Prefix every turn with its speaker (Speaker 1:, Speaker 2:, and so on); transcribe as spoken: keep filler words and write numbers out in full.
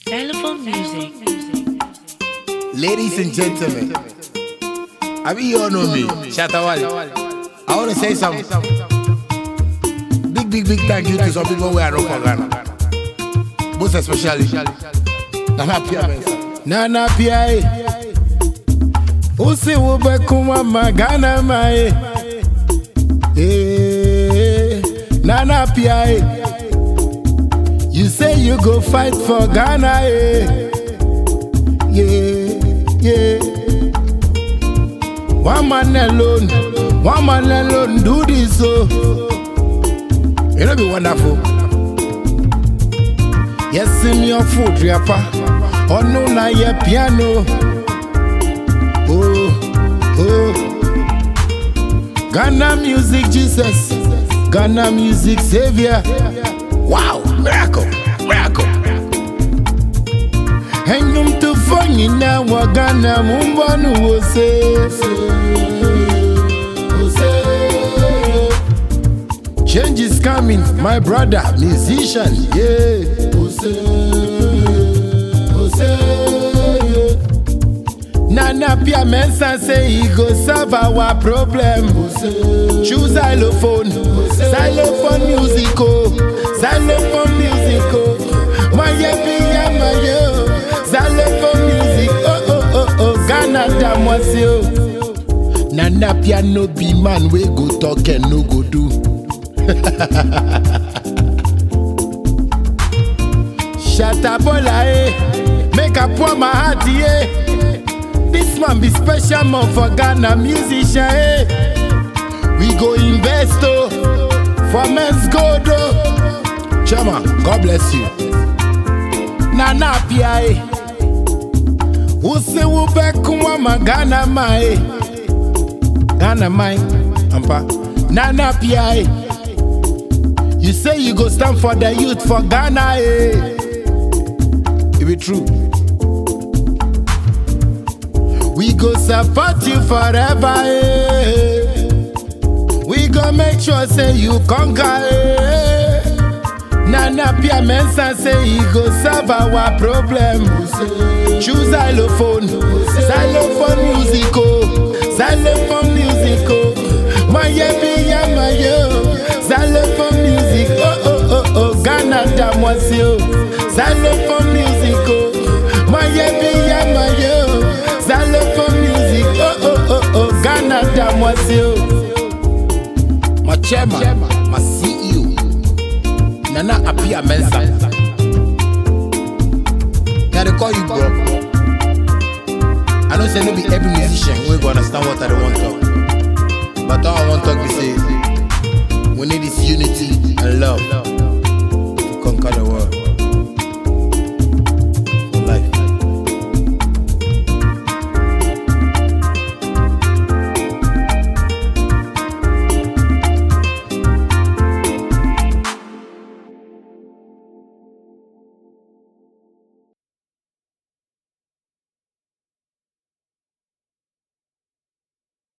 Speaker 1: Xylophone music.
Speaker 2: Ladies and gentlemen, I mean, you all know me, Shatawale. I want to say some big, big, big thank you to some people who are not for Ghana. Most especially Nana Pia. Nana Pia. Usi ube kuma magana mae. Eh, Nana Pia. You say you go fight for Ghana, eh? Yeah, yeah. One man alone, one man alone do this, so it'll be wonderful. Yes, in your food, rapper. Oh no, na your piano. Oh, oh. Ghana music, Jesus. Ghana music, Savior. Wow, miracle, miracle. Hangum to funny now, Ghana Mumbanu will say. Change is coming, my brother, musician, yeah. Nana Pia Mensa say he go solve our problem. Choose xylophone, xylophone musical, xylophone musical. My pia my yo, xylophone music. Oh oh oh oh, Ghana damwasio. Nana Pia no be man we go talk and no go do. Shatabola eh, make a pour my heart yeah. This man be special man for Ghana musician eh. We go invest oh, for men's gold oh. Chama, God bless you. Nana Pia eh, who say who back kuma ma Ghana mai, Ghana mai, ampa. Nana Pia eh. You say you go stand for the youth for Ghana, eh? It be true. We go support you forever, eh? We go make sure say you conquer, eh? Nana Pia Mensa say he go solve our problem. Choose xylophone, xylophone musical, xylophone musical. My pia my yo. Xylophone music, oh oh oh oh, Ghana damwasio. Xylophone music, oh, my pia my yo. Xylophone music, oh oh oh oh, Ghana damwasio. My chairman, my C E O, Nana Pia Mensa. Can I call you bro? I don't say no be every musician we go understand what I want to talk, but all I want to talk is say.